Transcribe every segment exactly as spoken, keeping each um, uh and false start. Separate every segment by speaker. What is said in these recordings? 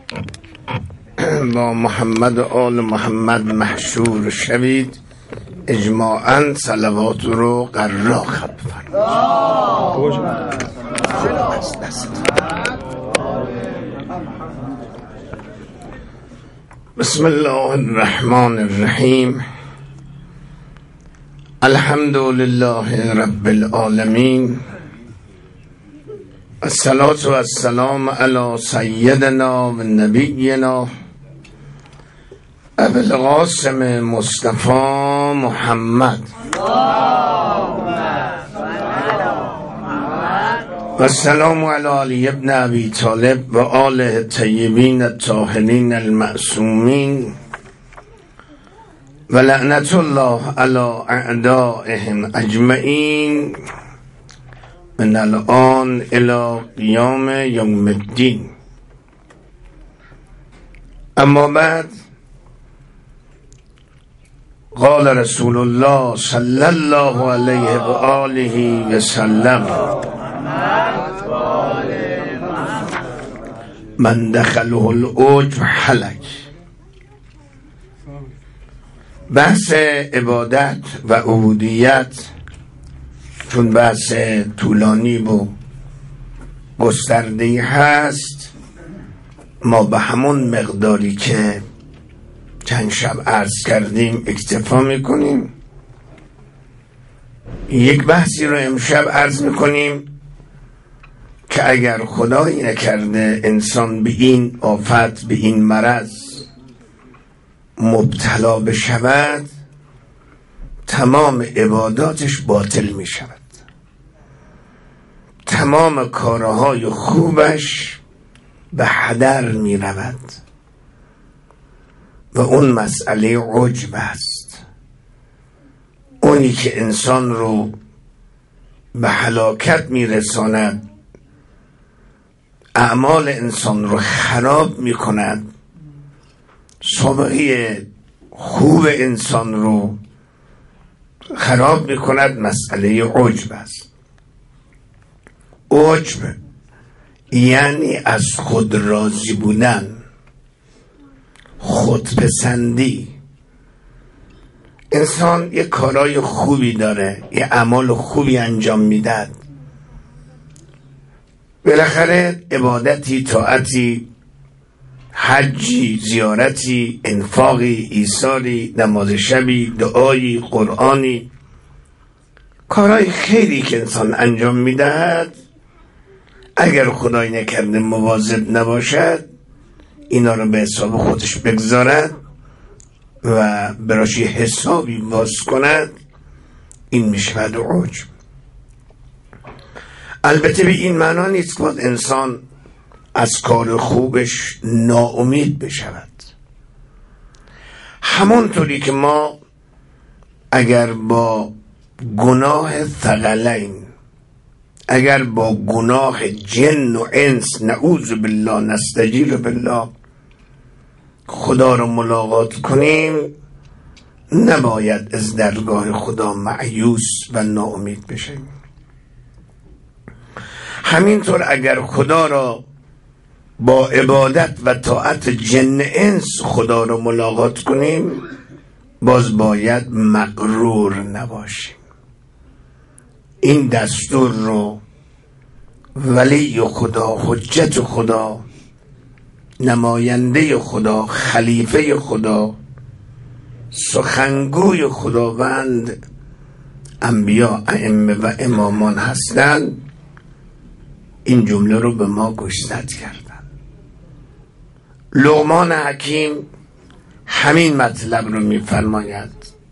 Speaker 1: با محمد و آل محمد محشور شوید، اجماعاً صلوات رو قراق بفرمایید. بسم الله الرحمن الرحیم. الحمد لله رب العالمین، الصلاة و السلام علی سیدنا و نبینا ابی القاسم مصطفی محمد و السلام علی علی ابن ابی طالب و آله الطیبین الطاهرین المعصومین و لعنت الله علی اعدائهم اجمعین من الان الی قیام یوم الدین. اما بعد، قال رسول الله صلی الله علیه و آله و سلم: من دخله العجب هلک. بحث عبادت و عبودیت چون بحث طولانی و گسترده‌ای هست، ما به همون مقداری که چند شب عرض کردیم اکتفا میکنیم. یک بحثی رو امشب عرض میکنیم که اگر خدایی نکرده انسان به این آفت، به این مرض مبتلا بشود، تمام عباداتش باطل می شود، تمام کارهای خوبش به هدر می رود و اون مسئله عجب است، اونی که انسان رو به هلاکت می رساند، اعمال انسان رو خراب می کند، سابقه خوب انسان رو خراب می کند. مسئله عجب است. عجب یعنی از خود راضی بودن، خودپسندی. انسان یک کارای خوبی داره، یک اعمال خوبی انجام میدهد، بالاخره عبادتی، طاعتی، حجی، زیارتی، انفاقی، ایثاری، نماز شبی، دعایی، قرآنی، کارهای خیری که انسان انجام میدهد، اگر خدای نکرده مواظب نباشد، اینا رو به حساب خودش بگذارد و براش یه حسابی باز کند، این میشود عجب. البته به این معنا نیست که انسان از کار خوبش ناامید بشود. همونطوری که ما اگر با گناه ثقلین، اگر با گناه جن و انس، نعوذ بالله نستجیر بالله، خدا رو ملاقات کنیم، نباید از درگاه خدا مایوس و ناامید بشیم. همینطور اگر خدا را با عبادت و طاعت جن انس خدا رو ملاقات کنیم، باز باید مغرور نباشیم. این دستور رو ولی خدا، حجت خدا، نماینده خدا، خلیفه خدا، سخنگوی خداوند، انبیا، ائمه و امامان هستند، این جمله رو به ما گوشزد کردن. لقمان حکیم همین مطلب رو میفرماید.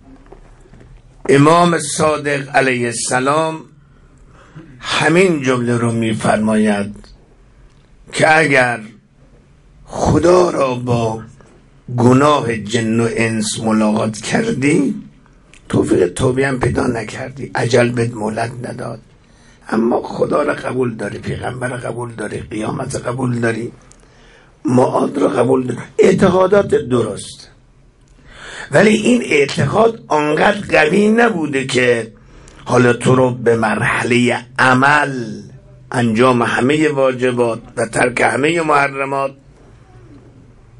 Speaker 1: امام صادق علیه السلام همین جمله رو میفرماید که اگر خدا را با گناه جن و انس ملاقات کردی، توفیق توبه هم پیدا نکردی، اجل بهت مهلت نداد، اما خدا را قبول داری، پیغمبر را قبول داری، قیامت را قبول داری، معاد را قبول داری، اعتقادات درست، ولی این اعتقاد آنقدر قوی نبوده که حالا تو رو به مرحله عمل، انجام همه واجبات و ترک همه محرمات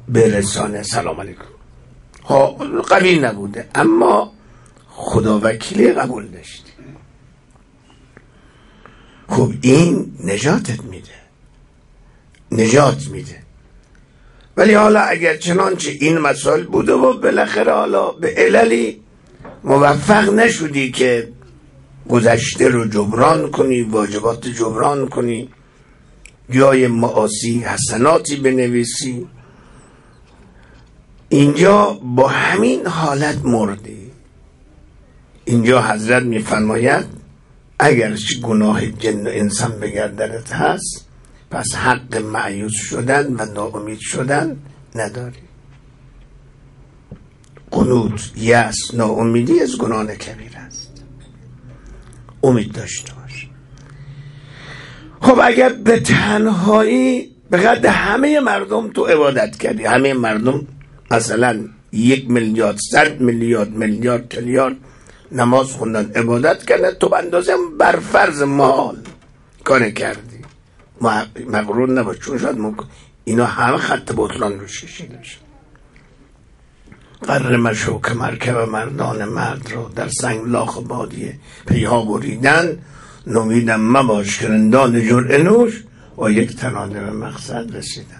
Speaker 1: برسانه. سلام علیکم. ها قوی نبوده اما خدا وکیلی قبول داشتی. خب این نجاتت میده، نجات میده. ولی حالا اگر چنانچه این مسائل بوده و بالاخره حالا به عللی موفق نشدی که گذشته رو جبران کنی، واجبات جبران کنی، جای معاصی حسناتی بنویسی، اینجا با همین حالت مردی. اینجا حضرت میفرماید اگر گناه جن و انسان به گردنت هست پس حق مایوس شدن و ناامید شدن نداری. قنوط، یأس، ناامیدی از گناه کبیر است. امید داشته باش. خب اگر به تنهایی به قدر همه مردم تو عبادت کردی، همه مردم مثلا یک میلیارد صد میلیارد میلیارد تریلیارد نماز خوندن عبادت کردن، تو به اندازه بر فرض محال کار کردی، مغرور نباش چون شاید ممکن اینا همه خط بطلان رو ششیده شد. قرر مشو که مرکب مردان مرد رو در سنگ لاخ بادیه پیها بریدن، نومیدم مباش که رندان جرعه نوش و یک تنانه به مقصد رسیدن.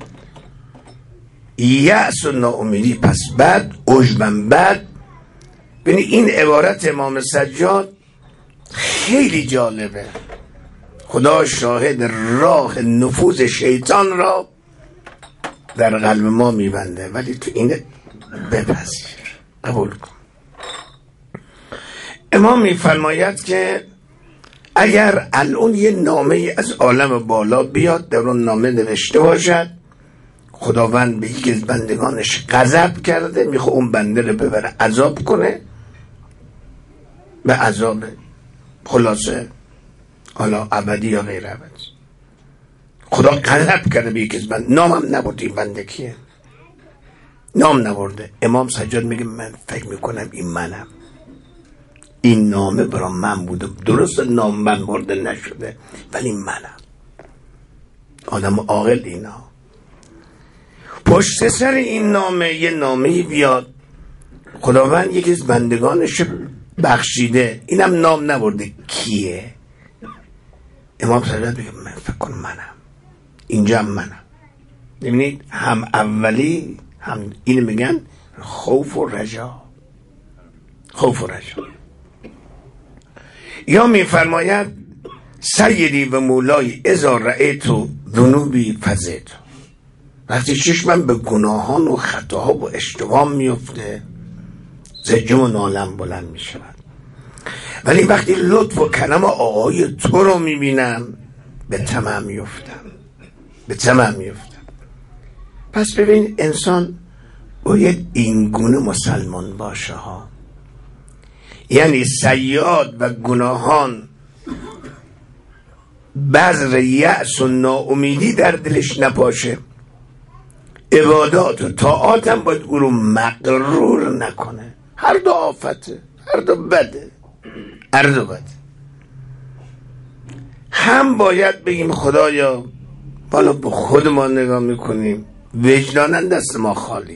Speaker 1: یأس و ناامیدی پس بعد عجبم بعد. ببین این عبارت امام سجاد خیلی جالبه. خدا شاهد راه نفوذ شیطان را در قلب ما میبنده، ولی تو این بپذیر، قبول کن. امام میفرماید که اگر الان یه نامه از عالم بالا بیاد در اون نامه نوشته باشد خداوند به یکی از بندگانش غضب کرده، میخواد اون بنده رو ببره عذاب کنه، به عذاب خلاصه حالا ابدی یا غیر ابدی، خدا غضب کرده به یکی از بنده، نامم نبرده این بنده کیه، نام نبرده. امام سجاد میگه من فکر میکنم این منم، این نامه برای من بوده، درست نام من برده نشده ولی منم. آدم عاقل اینا. پشت سر این نامه یه نامه بیاد خداوند یکی از بندگانش بخشیده، اینم نام نبرده کیه. امام سجاد میگه من فکر کنم منم، اینجا هم منم. ببینید هم اولی هم این میگن خوف و رجا، خوف و رجا. یا میفرماید سیدی و مولای اذا رأیتو ذنوبی فزیتو، وقتی چشمم به گناهان و خطاها و اشتباه میفته زجم و نالم بلند میشود، ولی وقتی لطف و کرم آقای تو رو میبینم به تمام میفتم، به تمام میفتم. پس ببین انسان باید این گونه مسلمان باشه ها، یعنی سیئات و گناهان بذر یأس و ناامیدی در دلش نپاشه، عبادات و طاعات هم باید او رو مغرور نکنه. هر دو آفته، هر دو بده، هر دو بده. هم باید بگیم خدایا بالا به خود ما نگاه میکنیم وجدانا دست ما خالیه،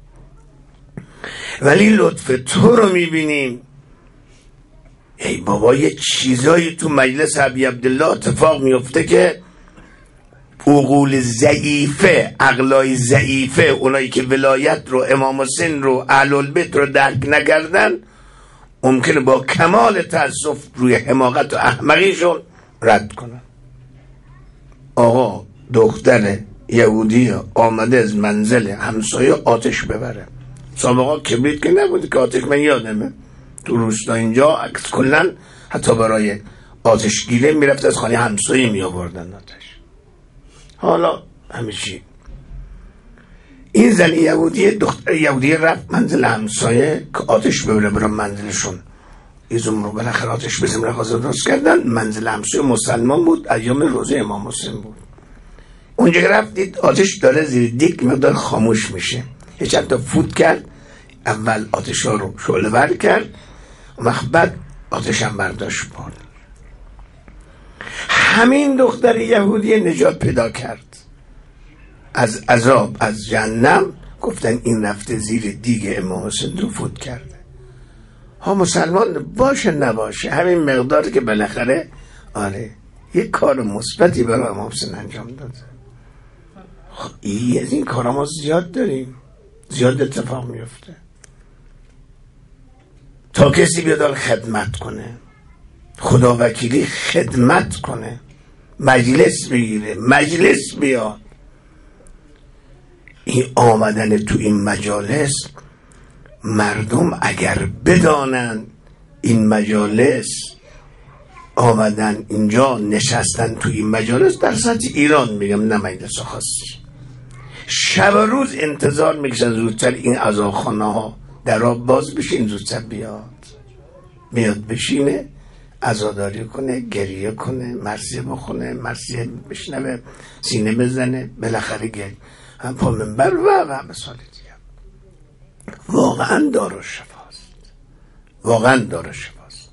Speaker 1: ولی لطف تو رو میبینیم. ای بابا یه چیزایی تو مجلس ابی عبدالله اتفاق میفته که عقول ضعیفه، عقلای ضعیفه، اونایی که ولایت رو، امام حسین رو، اهل البیت رو درک نکردن، ممکنه با کمال تأسف روی حماقت و احمقیشون رد کنن. آقا دختر یهودی آمده از منزل همسایه آتش ببره، سابقا کبریت که نبود که آتش، من یادمه تو روستا اینجا کلن حتی برای آتش گیره میرفت از خانه همسایه می آوردن آتش. حالا همیشه این زن یهودی، دختر یهودی رفت منزل همسایه که آتش ببره برای منزلشون، ایزم رو بالاخره آتش بزم رخوازه درست کردن. منزل همسایه مسلمان بود، ایام روزه امام حسین بود. اونجا رفتید آتش داره زیر دیگ مقدار خاموش میشه، یه چند تا فوت کرد، اول آتش ها رو شعله ور کرد و بعد آتش هم برداشت برد. همین دختر یهودی نجات پیدا کرد، از عذاب از جهنم، گفتن این رفته زیر دیگ امام حسین رو فوت کرده. ها مسلمان باشه نباشه همین مقداری که بالاخره آره یک کار مثبتی برای امام حسین انجام داده. خب این از این کارا ما زیاد داریم، زیاد اتفاق میفته. تا کسی بیاد خدمت کنه، خدا وکیلی خدمت کنه، مجلس بگیره، مجلس بیاد. این آمدن تو این مجالس، مردم اگر بدانن این مجالس آمدن اینجا نشستن تو این مجالس، در سطح ایران میگم نه مجلس خاصی، شب و روز انتظار میکشن زودتر این عزاخانه ها در آب باز بشه، این زودتر بیاد بیاد بشینه، عزاداری کنه، گریه کنه، مرثیه بخونه، مرثیه بشنوه، سینه بزنه، بالاخره گریه هم پا منبر و و مثال دیگه. واقعا دار و شفاست، واقعا دار و شفاست.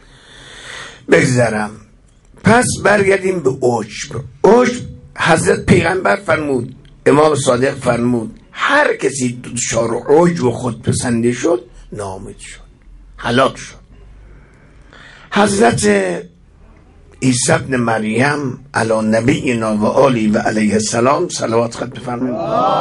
Speaker 1: بگذرم پس برگردیم به عجب. عجب حضرت پیغمبر فرمود، امام صادق فرمود هر کسی دچار عجب و خودپسندی شد ناامید شد، هلاک شد. حضرت عیسی ابن مریم علی نبینا و آله و علیه السلام صلوات خود بفرمایید.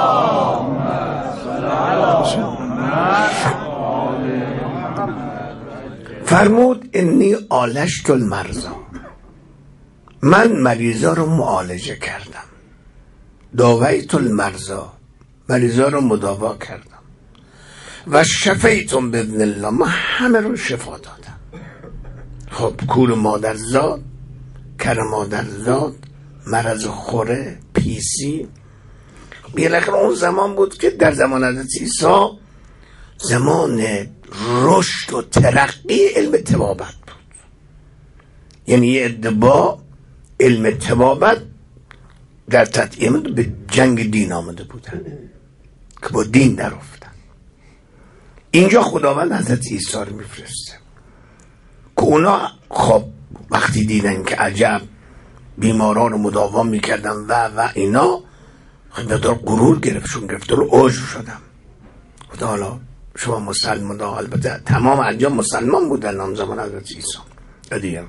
Speaker 1: فرمود انی عالجت المرضى، من مریضا رو معالجه کردم. داویت المرضى، مریضا رو مداوا کردم. و شفیتم باذن الله، من همه رو شفا دادم. خب کور مادرزاد، کر مادرزاد، مرض خوره، پیسی، بالاخره اون زمان بود که در زمان حضرت عیسی زمان رشد و ترقی علم طبابت بود. یعنی یه ادعا علم طبابت در تطعیم به جنگ دین آمده بودن که با دین در افتن. اینجا خداوند حضرت عیسی رو میفرسته که اونا خب وقتی دیدن که عجب بیماران رو مداوا میکردن و و اینا، خیلی دار غرور گرفتشون گرفت رو عجب شدم. خدا حالا شما مسلمان ها، البته تمام انجام مسلمان بودن نام زمان حضرت عیسی دیگه.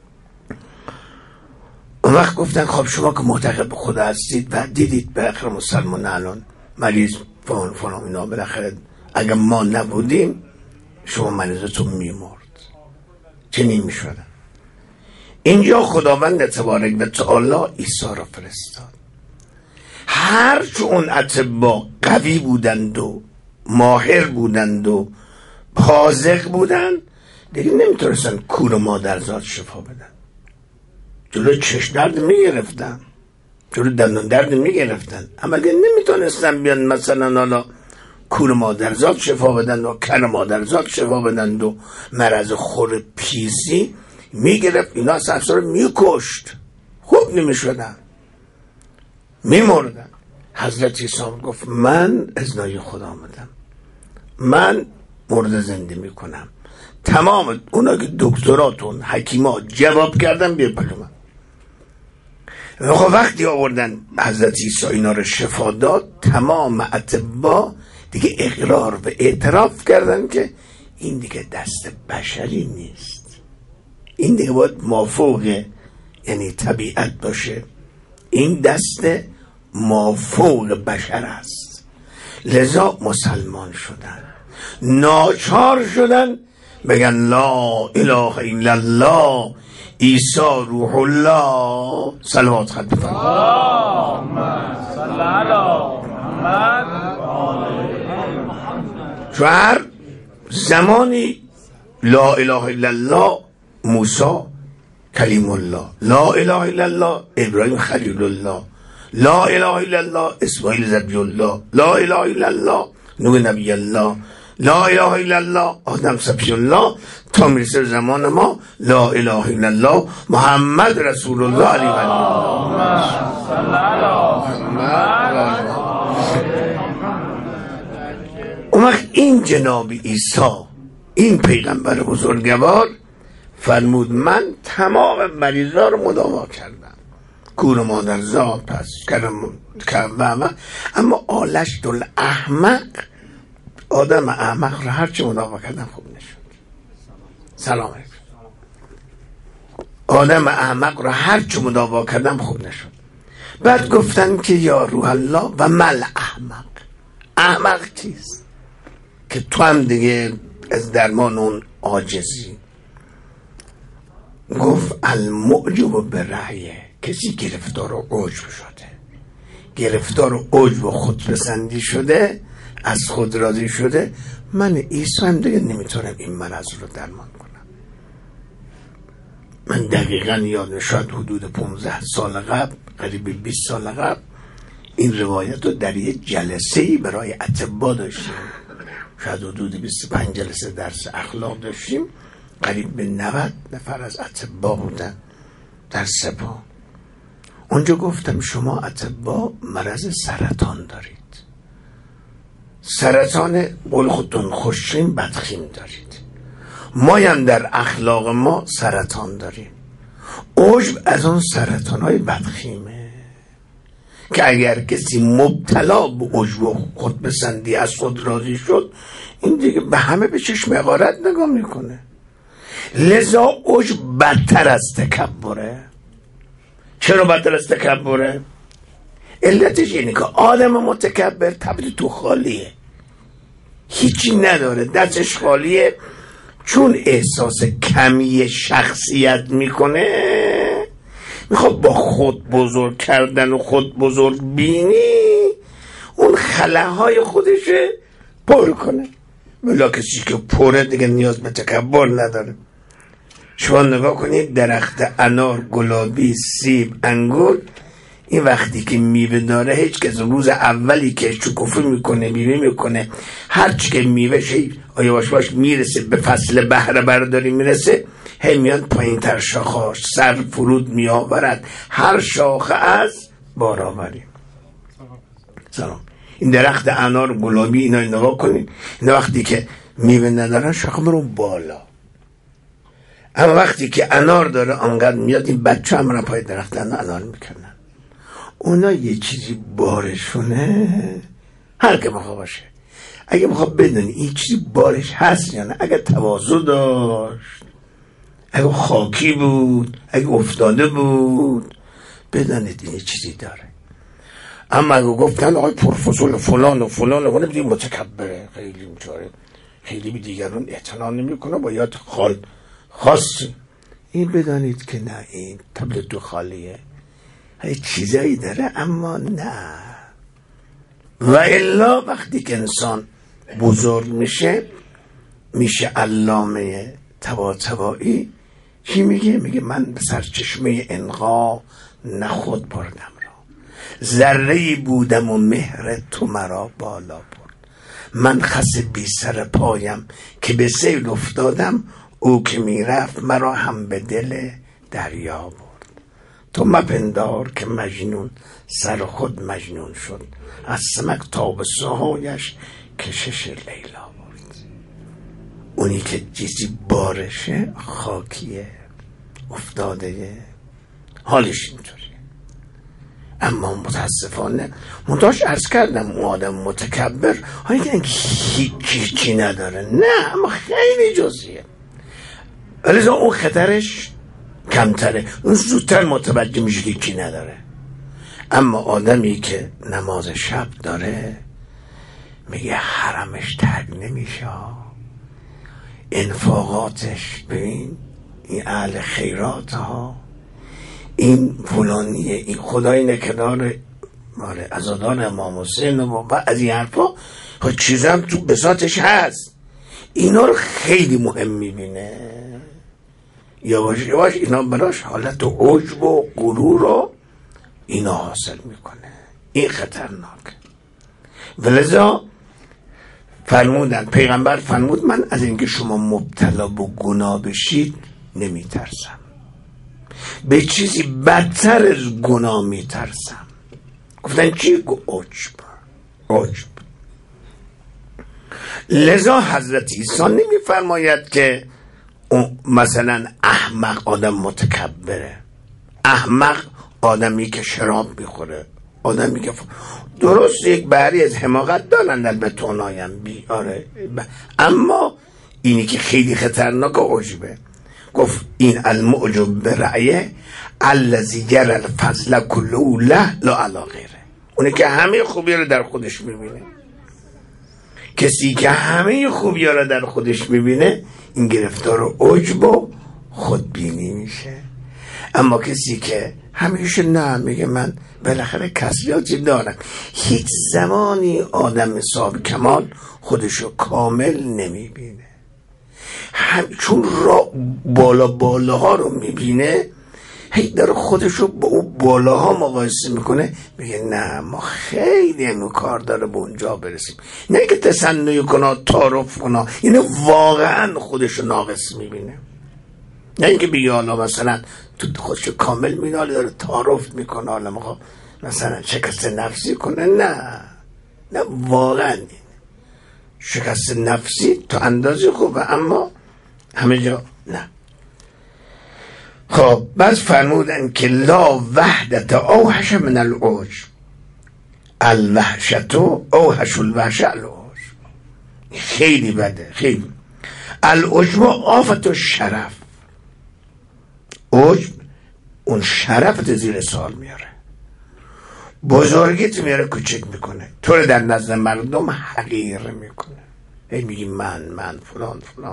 Speaker 1: اون وقت گفتن خب شما که معتقد به خدا هستید و دیدید بالاخره مسلمان الان مریض فلان فلان اینا، بالاخره اگر ما نبودیم شما مریضتون میمرد، چنین میشدن. اینجا خداوند تبارک و تعالی عیسی را فرستاد. هر چون اون اطباء قوی بودند و ماهر بودند و حاذق بودند، دیگه نمیتونستن کور مادرزاد شفا بدن. جلو چشم درد میگرفتن، جلو دندان درد میگرفتن، اما اگه نمیتونستن بیان مثلا حالا کور مادرزاد شفا بدن و کر مادرزاد شفا بدن و مرض خور پیسی میگرفت، اینا اصلا رو میکشت، خوب نمیشدن، میمردن. حضرت عیسی گفت من اذنای خدا آمدم، من مرده زنده میکنم. تمام اونا که دکتراتون حکیما جواب کردن بیا پلو من. وقتی آوردن حضرت عیسی اینا رو شفا داد، تمام اطباء دیگه اقرار و اعتراف کردن که این دیگه دست بشری نیست، این دیگه باید مافوق یعنی طبیعت باشه، این دست مافوق بشر است. لذا مسلمان شدن، ناچار شدن بگن لا اله الا الله عیسی روح الله. صلوات خط بفرمایید. اللهم صل علی محمد. چون هر زمانی لا اله الا الله موسی کلیم الله، لا اله الا الله ابراهیم خلیل الله، لا اله الا الله اسماعیل ذبیح الله، لا اله الا الله نوح نبی الله، لا اله الا الله آدم صفی الله، تا میرسه زمان ما لا اله الا الله محمد رسول الله علیه و آله. اون وقت این جناب عیسی، این پیغمبر بزرگوار فرمود من تمام مریضا رو مداوا کردم، کور مادرزاد پس کردم کردم. اما آلش دل احمق، آدم احمق را هرچی مدافع کردم خوب نشد. سلام علیکم. آدم احمق را هرچی مدافع کردم خوب نشد. بعد گفتن که یا روح الله و مل احمق، احمق چیست که تو هم دیگه از درمان اون عاجزی. گفت المعجب به رأیه، کسی گرفتار و عجب شده، گرفتار و عجب و خودپسندی شده، از خود راضی شده. من عیسی هم دیگه نمیتونم این مرض رو درمان کنم. من دقیقا یادم شاید حدود پانزده سال قبل، قریب بیست سال قبل، این روایت رو در یک جلسه‌ای برای اطباء داشتیم. شاید حدود بیست و پنج جلسه درس اخلاق داشتیم. قریب به نود نفر از اطباء بودن در سپاه. اونجا گفتم شما اطباء مرض سرطان دارید، سرطان قول خودتون خوشین بدخیم دارید، ما هم در اخلاق ما سرطان داریم. عجب از اون سرطان های بدخیمه که اگر کسی مبتلا به عجب و خودپسندی از خود راضی شد، این دیگه به همه به چشم حقارت نگاه میکنه. لذا عجب بدتر از تکبره. چرا بدتر از تکبره؟ علتش اینه که آدم متکبر طبع تو خالیه، هیچی نداره، دستش خالیه. چون احساس کمی شخصیت میکنه، میخواد با خود بزرگ کردن و خود بزرگ بینی اون خلاهای خودشه پر کنه. ولی کسی که پره دیگه نیاز به تکبر نداره. شما نگاه کنید درخت انار، گلابی، سیب، انگور، این وقتی که میوه داره هیچ کس روز اولی که شکوفه میکنه میوه میکنه، هرچی که میوه شی آیا باش باش میرسه به فصل بهره برداری میرسه، هی میاد پایین تر شاخاش سر فرود میآورد، هر شاخه از بارآوری. سلام. این درخت انار، گلابی، اینا نگاه کنید، اینا وقتی که میوه ندارن شاخه برون بالا، اما وقتی که انار داره آنقدر میاد این بچه هم را پای درخت انار میکنن. اونا یه چیزی بارشونه، هر که بخواه باشه. اگه بخواه بدونی این چیزی بارش هست یا نه، اگه تواضع داشت، اگه خاکی بود، اگه افتاده بود، بدانید این چیزی داره. اما اگه گفتن آقای پروفسور فلان و فلان و فلان بدید متکبره، خیلی میچاره، خیلی به دیگران اعتنا نمیکنه، باید خال خاصی، این بدانید که نه، این طبل تو خالیه، هیچ چیزایی داره اما نه. و الا وقتی که انسان بزرگ میشه، میشه علامه طباطبایی، چی میگه؟ میگه من به سرچشمه انقا نه خود بردم را، ذره‌ای بودم و مهر تو مرا بالا برد. من خس بی سر پایم که به سیل افتادم، او که میرفت مرا هم به دل دریا برد. تو مپندار که مجنون سر خود مجنون شد، از سمک تا به سهایش کشش لیلا برد. اونی که چیزی بارشه خاکیه، افتاده، حالش اینطوریه. اما متاسفانه منتاش عرض کردم اون آدم متکبر هایی که هیچی چی نداره، نه اما خیلی جزئیه، ولی اون خطرش کمتره، اون زودتر متوجه میشه که چی نداره. اما آدمی که نماز شب داره میگه حرمش ترک نمیشه، انفاقاتش، ببین این اهل خیرات ها، این فلانیه، این خدای نکدار ماره عزادار امام حسین و از این حرفا چیز هم تو بساطش هست، اینا رو خیلی مهم میبینه. یواش یواش اینا براش حالت عجب و غرور رو اینا حاصل میکنه، این خطرناک. ولذا فرمودن، پیغمبر فرمود من از اینکه شما مبتلا به گناه بشید نمیترسم، به چیزی بدتر از گناه میترسم. گفتن چی؟ عجب. عجب. لذا حضرت عیسی نمیفرماید که مثلا احمق آدم متکبره، احمق آدمی که شراب میخوره، آدمی که ف... درست یک بری از حماقت دارن البته اونایم بی آره ب... اما اینی که خیلی خطرناک و عجبه. گفت این المعجب برعیه الذی یری الفضل کله له لا علی غیره، اونی که همه خوبی رو در خودش میبینه. کسی که همه خوبی رو در خودش میبینه این گرفتار عجب و خودبینی میشه. اما کسی که همیشه نه میگه من بالاخره کسریاتی دارم، هیچ زمانی آدم صاحب کمال خودشو کامل نمیبینه. هم چون را بالا بالاها رو میبینه هی داره خودشو با اون بالاها مقایسه میکنه، میگه نه ما خیلی اینو کار داره به اونجا برسیم. نه که تصنعی کنه تعارف کنه، یعنی واقعا خودشو ناقص میبینه. نه اینکه بگه حالا مثلا تو خودشو کامل میناله داره تعارف میکنه، حالا مخواه مثلا شکست نفسی کنه. نه نه واقعا شکست نفسی تو اندازی خوبه اما همه جا نه. خب بس فرمودن که لا وحدت اوحش من العجب، الوحشت اوحش الوحش العجب. خیلی بده، خیلی. العجب آفت و شرف، عجب اون شرفت زیر سوال میاره، بزرگیت میاره کوچک میکنه، تو رو در نزد مردم حقیر میکنه. هی میگی من من فلان فلان.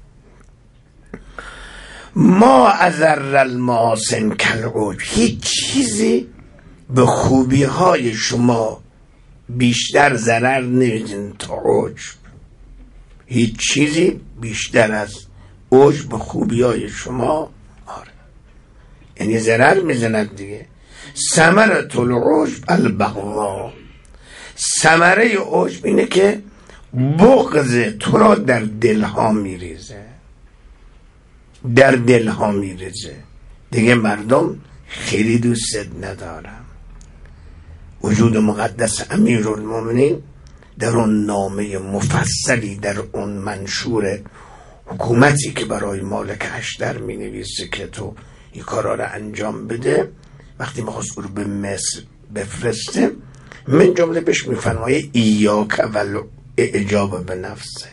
Speaker 1: ما اضر المحاسن کالعجب، هیچ چیزی به خوبی های شما بیشتر ضرر نمیدین تا عجب. هیچ چیزی بیشتر از عجب به خوبی های شما آره یعنی ضرر میزند دیگه. ثمرة العجب البغضاء، ثمره عجب اینه که بغض تو را در دلها میریزه، در دلها میریزه دیگه. مردم خیلی دوست ندارم. وجود مقدس امیرالمومنین در اون نامه مفصلی، در اون منشور حکومتی که برای مالک اشتر می نویسه که تو این کارا رو انجام بده، وقتی میخواست او رو به مصر بفرسته من جمله بهش میفرمایه ایاک و اعجاب به نفسک،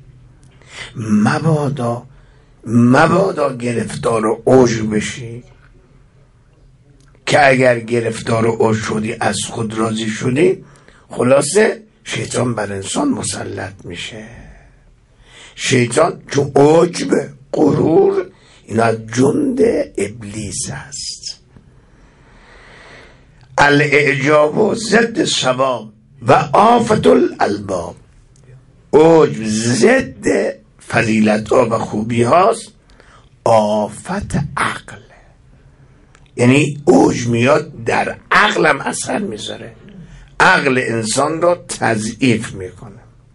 Speaker 1: مبادا مبادا گرفتار و عجب بشی، که اگر گرفتار و عجب شدی از خود راضی شدی خلاصه شیطان بر انسان مسلط میشه. شیطان چون عجب غرور اینا جند ابلیس است. الاعجاب ضد ثواب و آفت الالباب، عجب ضد فضیلت ها و خوبی هاست، آفت عقل، یعنی عجب میاد در عقلم اثر میذاره، عقل انسان را تضعیف میکنه.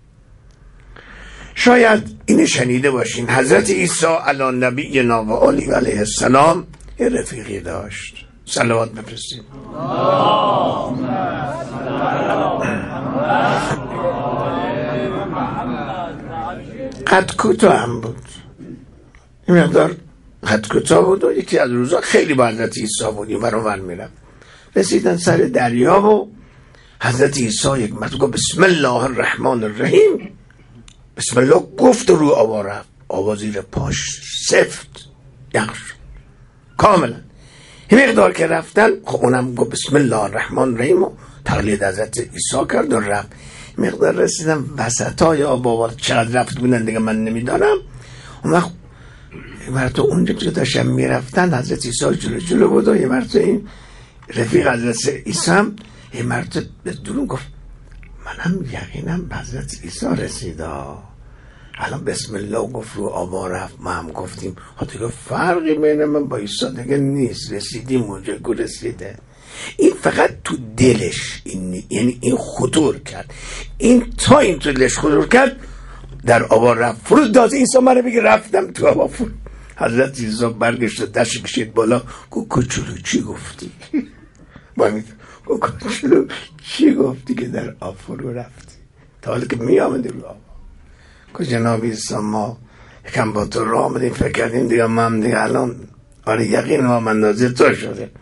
Speaker 1: شاید این شنیده باشین حضرت عیسی علی نبینا و آله و علیه السلام یه رفیقی داشت. صلوات بفرستیم. قد کوتاه هم بود، این مقدار قد کوتاه بود و یکی از روزا خیلی با حضرت عیسی بودیم برابر میرم. رسیدن سر دریا و حضرت عیسی یک مرتبه گفت بسم الله الرحمن الرحیم، بسم الله گفت رو آوا رفت، آوا زیر پاش سفت یخش کاملا. این مقدار که رفتن خب اونم گفت بسم الله الرحمن الرحیم و تقلید حضرت عیسی کرد و رفت. مقدار رسیدم وسطای آبا، چقدر رفت بودن دیگه من نمیدانم. اون وقت یه مرتبه اونجا که داشتم میرفتن حضرت عیسی جلو جلو بود و یه مرتبه این رفیق حضرت عیسی هم یه مرتبه به دورون گفت منم یقینم به حضرت عیسی رسیدا، الان بسم الله گفت رو آبا رفت، ما هم گفتیم ها دیگه فرقی بین من با عیسی دیگه نیست، رسیدیم اونجا که رسیده. این فقط تو دلش این، یعنی این خطور کرد، این تا این تو دلش خطور کرد در آبا رفت فرود داد. عیسی من بگه رفتم تو آبا فرود. حضرت عیسی برگشت دست کشید بالا گو کوچولو چی گفتی؟ با می گو کوچولو چی گفتی که در آب فرو رفتی؟ تا حالا که می آمدی رو آبا که جناب عیسی ما یکم با تو راه آمدیم فکر کردیم دیگه ما هم دیگه الان آره یقین ما من نازل تو شده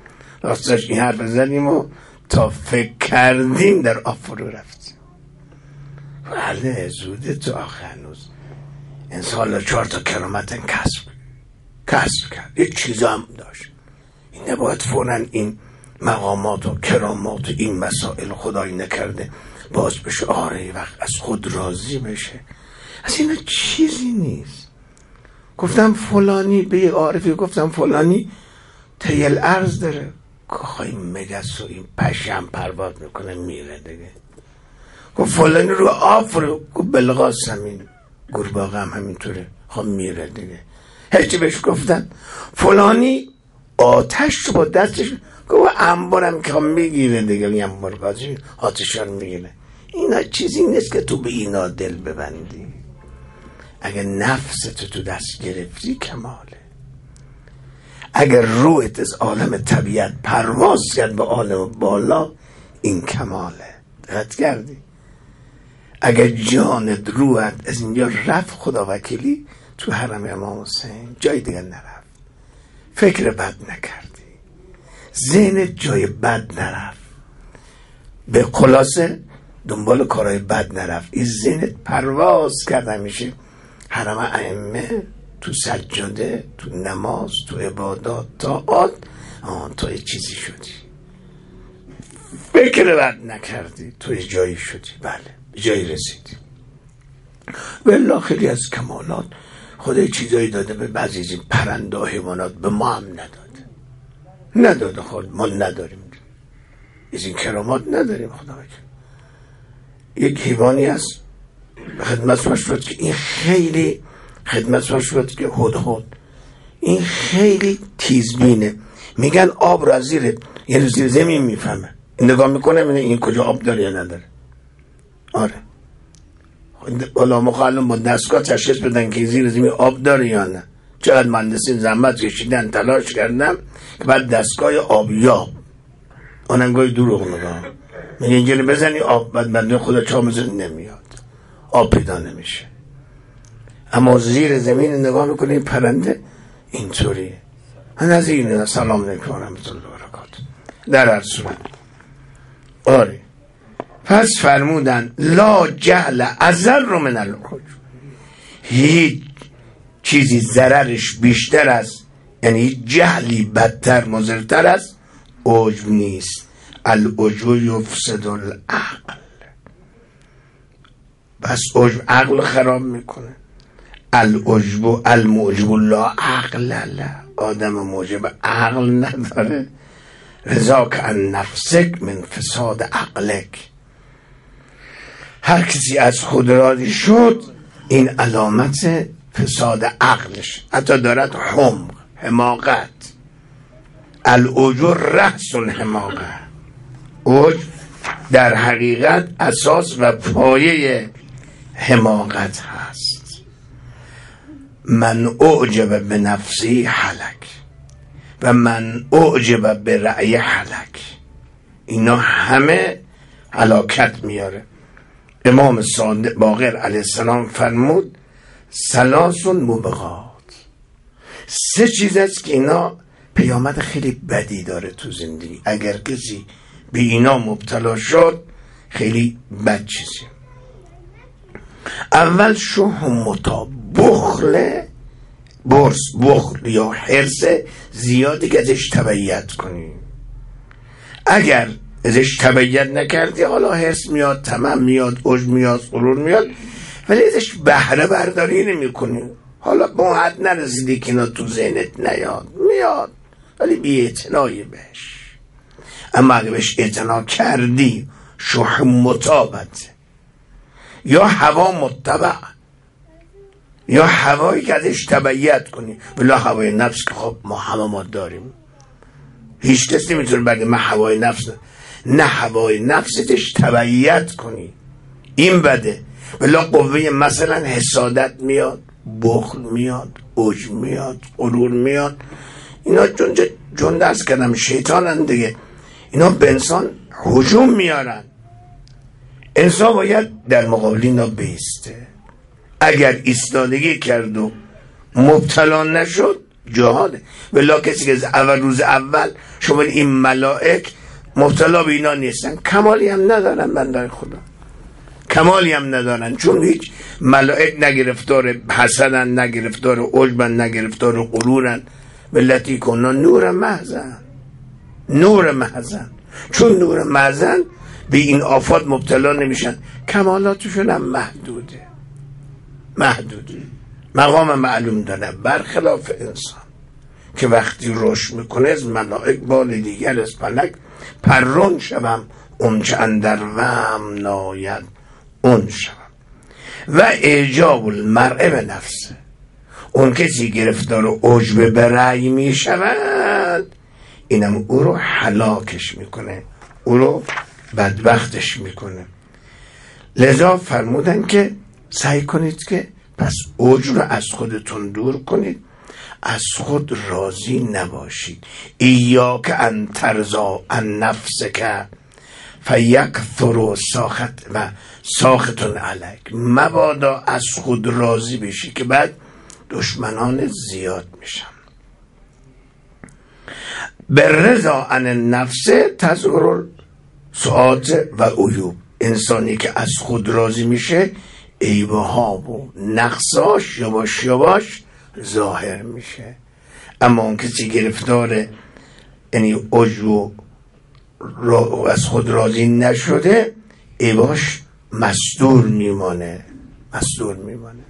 Speaker 1: راستش این حرف زدیم و تا فکر کردیم در آب فرو رفتیم. بله زوده تو آخه هنوز انسان چهار تا کرامت کسب کسب کرد، یک چیزا هم داشت. این نباید فوراً این مقامات و کرامات و این مسائل خدایی نکرده باز بشه آره وقت از خود راضی بشه. از اینا چیزی نیست. گفتم فلانی به یه عارفی گفتم فلانی تیل ارز داره، خواهی مگس و این پشم پرواز میکنه میره دیگه. گفت فلانی رو آب فرو، گفت بلغاز همین گرباغه هم همینطوره خب میره دیگه. هرچی بهش گفتن فلانی آتش رو با دستش، گفت انبارم که میگیره دیگه، این انبار گازی آتشان میگیره. اینا چیزی نیست که تو به اینا دل ببندی. اگه نفست تو دست گرفتی کماله. اگر روحت از عالم طبیعت پرواز کرد به عالم بالا این کماله. دقت کردی؟ اگر جانت روحت از اینجا رفت خدا وکیلی تو حرم امام حسین جای دیگر نرفت، فکر بد نکردی، ذهنت جای بد نرفت، به خلاصه دنبال کارهای بد نرفت، این ذهنت پرواز کرد همیشه حرم ائمه، تو سجاده، تو نماز، تو عبادات، طاعات، آن تو یه چیزی شدی، فکر بد نکردی، تو یه جایی شدی، بله جایی رسیدی. والله خیلی از کمالات خدای چیزایی داده به بعضی از این پرنده و حیوانات، به ما هم نداده نداده خود ما نداریم، از این کرامات نداریم. خدا بکنه یک حیوانی هست خدمت ما شد که این خیلی خدمت ما شد که هدهد این خیلی تیزبینه، میگن آب را زیر یعنی زیر زمین میفهمه، این نگاه میکنه میگه این کجا آب داره یا نداره. آره بالا مخالم با دستگاه تشخیص بدن که زیر زمین آب داره یا نه. چقدر مهندسین زحمت کشیدن تلاش کردن که بعد دستگاه آبیاب اونم گاهی دروغ میگن، میگه اینجوری بزنی آب، بعد بنده خدا چا میزنی نمیاد، آب پیدا نمیشه. اما زیر زمین نگاه میکنه این پرنده اینطوریه. من از این سلام علیکم و رحمت الله و برکاته. در هر صورت آره پس فرمودن لا جهل اضر من العجب، هیچ چیزی ضررش بیشتر از یعنی جهلی بدتر مضرتر از عجب نیست. العجب یفسد العقل، بس عجب عقل خراب میکنه. العجب المعجب لا عقل له، آدم موجب عقل نداره. رضا که ان نفسک من فساد عقلک، هر کسی از خود راضی شد این علامت فساد عقلش، حتی دارد حمق حماقت. العجب رأس الحماقه، عجب در حقیقت اساس و پایه حماقت هست. من اعجب به نفسی هلک و من اعجب به رأی هلک، اینا همه هلاکت میاره. امام صادق باقر علیه السلام فرمود ثلاث موبقات، سه چیز است که اینا پیامد خیلی بدی داره تو زندگی، اگر کسی به اینا مبتلا شد خیلی بد چیزی. اول شح متا، بخل برس بخل یا حرص زیادی که ازش تبعیت کنی. اگر ازش تبعیت نکردی حالا حرص میاد، طمع میاد، عجب میاد، غرور میاد، ولی ازش بهره برداری نمی کنی. حالا با حد نرسیدی که اینا تو ذهنت نیاد، میاد ولی بی اعتنایی بهش. اما اگه بهش اعتنا کردی شح مطابت یا هوا متبع یا هوایی که ازش تبعیت کنی، بلا هوای نفس که خب ما همه ما داریم، هیچ کس نمیتونه بگه من هوای نفس نه, نه هوای نفسش تبعیت کنی این بده. بلا قوه مثلا حسادت میاد، بخل میاد، عجب میاد، غرور میاد، اینا چون چون دست کردم شیطانن دیگه، اینا به انسان هجوم میارن. انسان باید در مقابل اینا بیسته. اگر ایستادگی کرد و مبتلا نشد جهاده. ولی کسی که اول روز اول شما این ملائک مبتلا به اینا نیستن، کمالی هم ندارن بندای خدا، کمالی هم ندارن، چون هیچ ملائک نگرفتار حسدن، نگرفتار عجبن، نگرفتار غرورن، ملتی کنن نور محضن، نور محضن. چون نور محضن به این آفات مبتلا نمیشن، کمالاتشون هم محدوده، محدوده، مقام معلوم داره. برخلاف انسان که وقتی رشد میکنه از ملائک بال دیگر از فلک پرون شوم، اون چه اندر وهم ناید اون شوم. و اعجاب المرء به نفسه، اون کسی گرفتار عجب به رأی میشود اینم او رو هلاکش میکنه، او رو بدبختش میکنه. لذا فرمودن که سعی کنید که پس عجب رو از خودتون دور کنید، از خود راضی نباشید. ایاک ان ترضا عن نفسک فیکثر ساخط و ساختون علیک، مبادا از خود راضی بشی که بعد دشمنان زیاد میشن. بالرضا عن النفس تظهر سعادت و عیوب، انسانی که از خود راضی میشه عیبه ها و نقصاش یواش یواش ظاهر میشه. اما اون کسی گرفتار یعنی عجب و از خود راضی نشده عیباش مستور میمانه، مستور میمانه.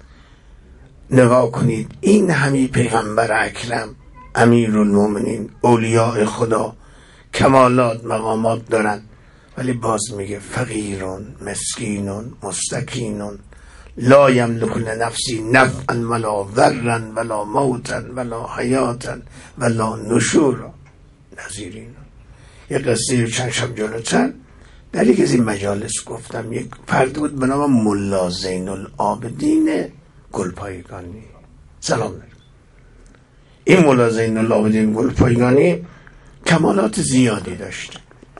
Speaker 1: نگاه کنید این همی پیغمبر اکرم امیرالمومنین اولیاء خدا کمالات مقامات دارن، ولی باز میگه فقیرون مسکینون مستکینون لا یملک لنفسی نفعا ولا ضرا ولا موتا ولا حیاتا ولا نشورا. نظیر اینا یه قصه چند شب جلوتر در یک از این مجالس گفتم، یک فرد بود به نام ملا زین العابدین گلپایگانی، سلام دارم. این ملا زین العابدین گلپایگانی کمالات زیادی داشته.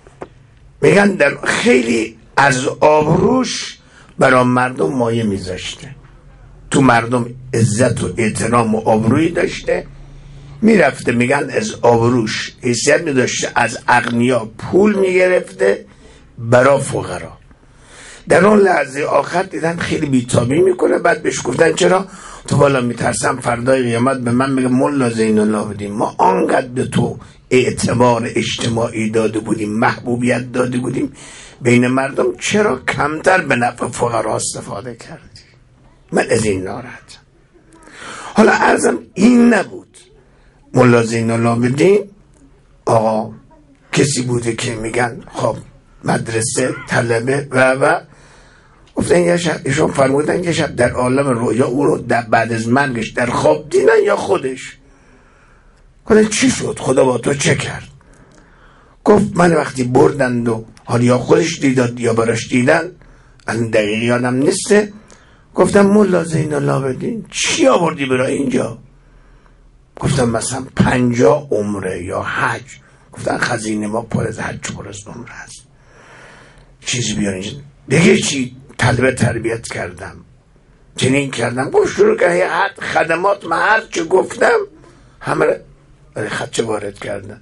Speaker 1: میگن در خیلی از آبروش برای مردم مایه میذاشته، تو مردم عزت و احترام و آبرویی داشته. میرفته میگن از آبروش حیثیت میداشته، از اغنیا پول میگرفته برای فقرا. در اون لحظه آخر دیدن خیلی بیتابی میکنه، بعد بهش گفتن چرا؟ تو بالا میترسم فردای قیامت به من میگه ملا زین العابدین ما آنقدر به تو اعتبار اجتماعی داده بودیم، محبوبیت داده بودیم بین مردم، چرا کمتر به نفع فقرا استفاده کردی؟ من از این ناراحتم. حالا عرضم این نبود، ملا زین العابدین آقا کسی بوده که میگن خب مدرسه طلبه و و گفتن یه شب ایشون فرمودن یه شب در عالم رویا او رو در بعد از مرگش در خواب دیدن یا خودش. گفتن چی شد؟ خدا با تو چه کرد؟ گفت من وقتی بردند و حالا یا خودش دیداد یا براش دیدن، الان دقیقی یادم نیسته، گفتم ملا زین العابدین چی آوردی برای اینجا؟ گفتم مثلا پنجاه عمره یا حج. گفتن خزینه ما پر از حج پر از عمره هست، چیزی بیارین. دیگه چی؟ طلبه تربیت کردم، چنین کردم. گفت شروع که خدمات من هر چه گفتم همه برای خدچه وارد کردن.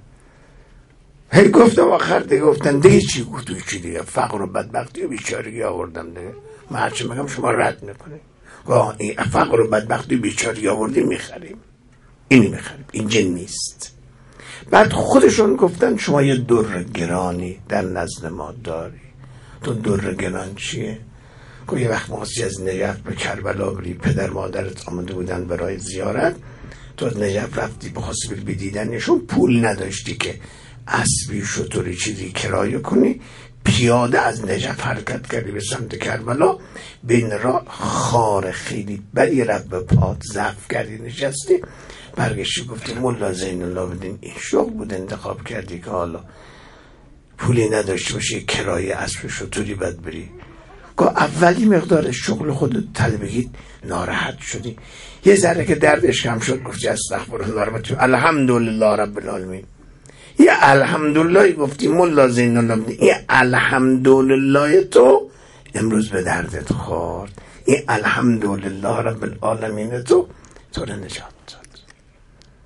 Speaker 1: هی گفتم آخر دیگه گفتن دیگه چی؟ گفتم چی دیگه؟ فقر و بدبختی و بیچارگی آوردم دیگه. من هر چه میگم شما رد میکنید. گفت این فقر و بدبختی و بیچارگی آوردیم میخریم، اینی میخریم، این جن نیست. بعد خودشون گفتن شما یه در گرانی در نزد ما داری. تو در گران چیه؟ گفت یه وقت ماسی از نجف به کربلا بری، پدر مادرت آمده بودن برای زیارت، تو از نجف رفتی بخواستی بری بدیدنشون، پول نداشتی که اسبی شطوری چیزی کرایه کنی، پیاده از نجف حرکت کردی به سمت کربلا، بین راه خار خیلی بدی رفت به پات، ضعف کردی نشستی، برگشتی گفتی ملا زین العابدین این شغل بود انتخاب کردی که حالا پولی نداشتی باشی کرایه اسب شطوری بد بری. که اولی مقدار شغل خودت طلبگی ناراحت شدی، یه ذره که دردش کم شد گفتی استغفرالله رب الحمدلله رب العالمین. یه الحمدلله گفتی ملا زین العابدین، یه الحمدلله تو امروز به دردت خورد، این الحمدلله رب العالمین تو تو رو نجات داد.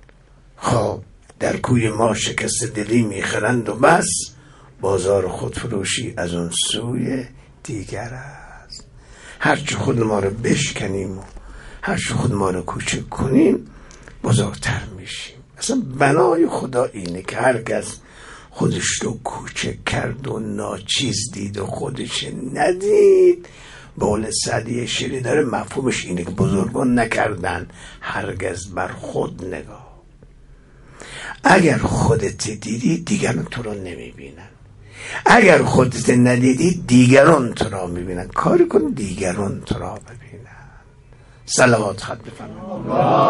Speaker 1: خب در کوی ما شکست دلی میخرند و بس، بازار خودفروشی از اون سوی دیگر است. هرچه خود ما رو بشکنیم و هرچه خود ما رو کوچک کنیم بزرگتر میشیم. اصلا بنای خدا اینه که هر کس خودش رو کوچک کرد و ناچیز دید و خودش ندید، بول سعدی شیری داره مفهومش اینه که بزرگان نکردن هرگز بر خود نگاه. اگر خودت دیدی دیگران تو رو نمیبینن، اگر خودت ندیدی دیگران تو را میبینن. کاری کن دیگران تو را ببینن. صلوات خط بفرمایید.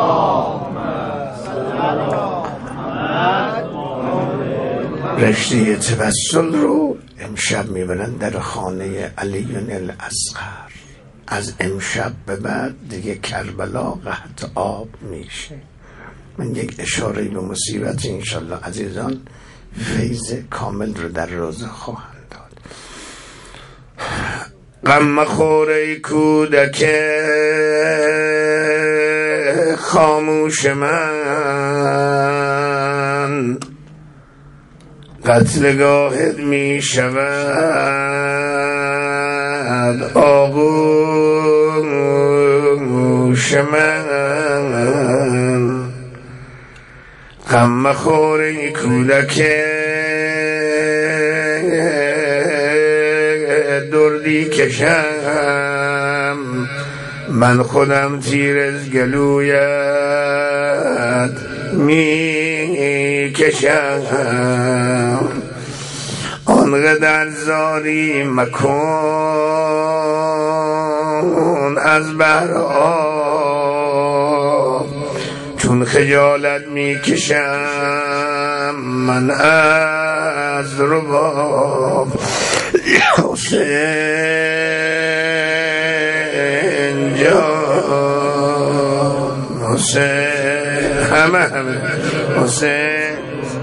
Speaker 1: رشته توسل رو امشب میبرن در خانه علی الاصغر. از امشب به بعد دیگه کربلا قحط آب میشه. من یک اشاره به مصیبت انشالله عزیزان فیض کامل رو در روزه خواهند داد. غم مخور ای کودک خاموش من، قتلگاهت می شود آغوش من. غم مخور ای کودک دردی کشم، من خودم تیر از گلویت می کشم. آنقدر زاری مکن از بحر آب، چون خجالت می کشم من از رباب. حسین جان حسین همه همه حسین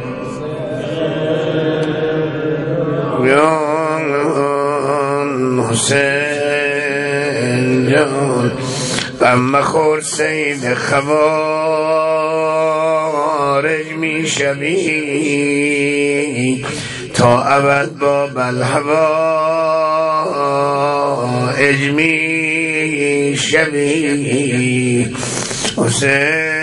Speaker 1: جان حسین جان. غم مخور سید خوارج می شوی تا ابد با بلهوا اجمی شوی. حسین